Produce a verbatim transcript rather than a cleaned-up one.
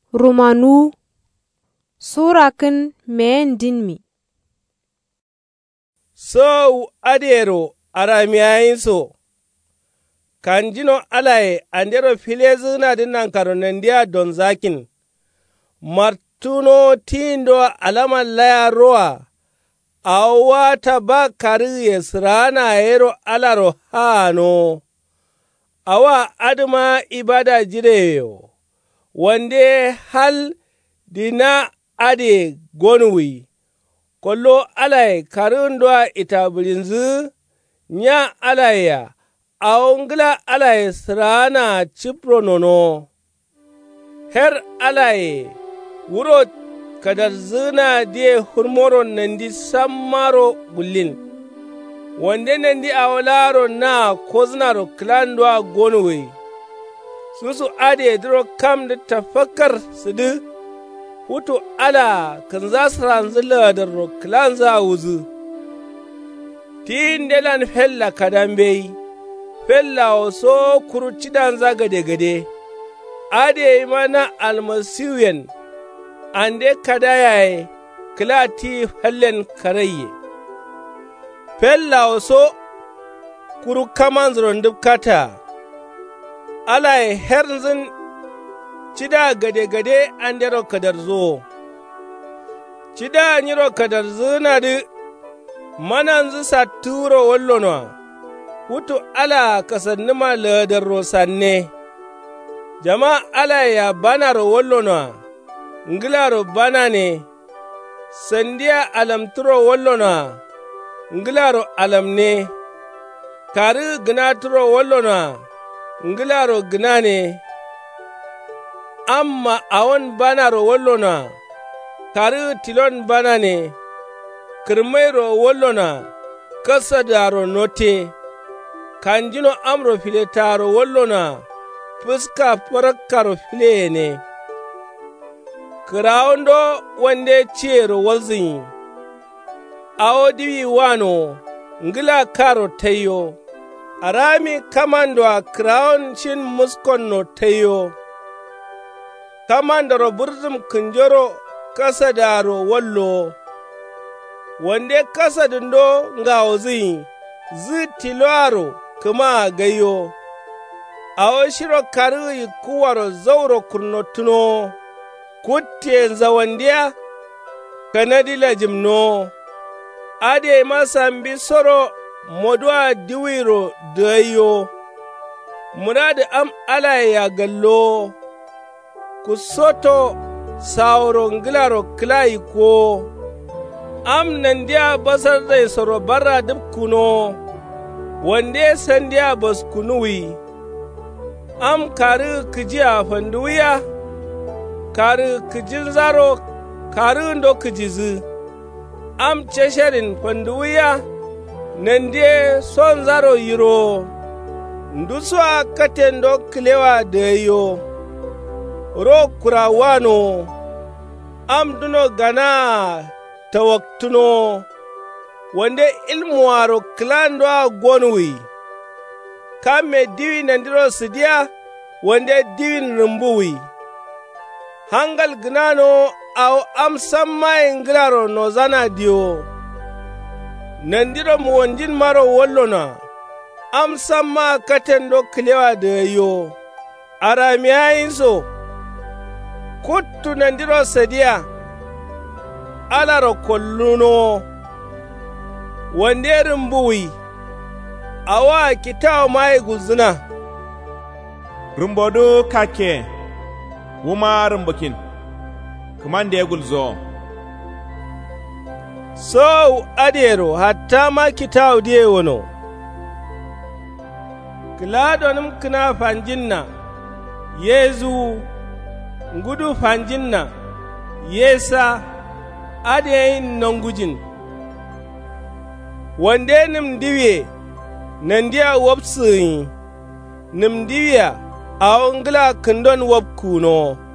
Rumanu Sura kin men dinmi. So adero aramiyayinso kanjino alaye andero filezuna dinnan karonandiya don zakin martuno tindo alama laya roa awata ba kari yesrana ero alaro hano awa adma ibada jireyo wande hal dina ade gonwi kollo alay karundwa itabulinzu nya alaya aongla alay srana chipro nono her alay wuro kadar zina die hurmoro nandi sammaro gullin wande nandi awlaro na koznaro klandwa gonwe susu ade dro kam da tafakkar sudu hutu ala kan za su ranzula da roklan za wuzu tin delan fella kadambe fella oso kurucidan za gade gade ade mana almasiyen ande kadayaye klati fallen karaye fella oso kuru kaman zurundub kata alay herzin cida gade-gade an dero kadar zo, cida nyiro kadar zina di manan zi saturo wallonwa, hutu ala kasannima ladar rosanne, jama ala ya banaro wallonwa, ngilaro bana ne, sandiya alamturo wallonwa, ngilaro alam ne, kari ginaturo wallonwa, ngilaro gina ne, amma awon bana ro wallona kari tilon bana ne kirmai ro wallona kasa da ro note kanjino amro file taro wallona fuska farakka ro file ne kirawondo wande ciyero walzin awo diwi wano ngila karo tayo arami kamando a kirawon cin muskon no tayo kamandaro burzum kunjoro kasa daro wallo wande kasa dindo ngawo zi zi tilwaro kuma gayo awo shiro kari kuwaro zauro kurnotuno kutte zawandiya kanadila jimno ade masambi soro modwa diwiro dayo murad am ala ya gallo kusoto sauro ngilaro kilai ko am nandiya basar zai soro barra dubkuno wande sandiya bas kunuwi am kari kiji a fanduwiya kari kijin zaro kari ndo kijizi am cesherin fanduwiya nandiye son zaro yiro nduswa katendo kilewa deyo ro kurawano am duno gana tawaktuno wande ilmuwaro klandwa gonwi kame diwi nandiro sidiya wande diwi rumbuwi hangal gnano aw am samma ingraro no zana dio nandiro mu wonjin maro wallona am samma katendo kilewa de yo aramiyayinso kuttu nandiro sadiya alaro kolluno wande rumbuwi awa kitaw mai guzuna rumbodo kake wuma rumbukin kumande ya gulzo so adero hatta ma kitaw die wono kiladonum kina fanjinna yezu ngudu fanjinna yesa adeyin nongujin wande nim diwe nandiya wopsi nim diwiya a ngla kundon wopkuno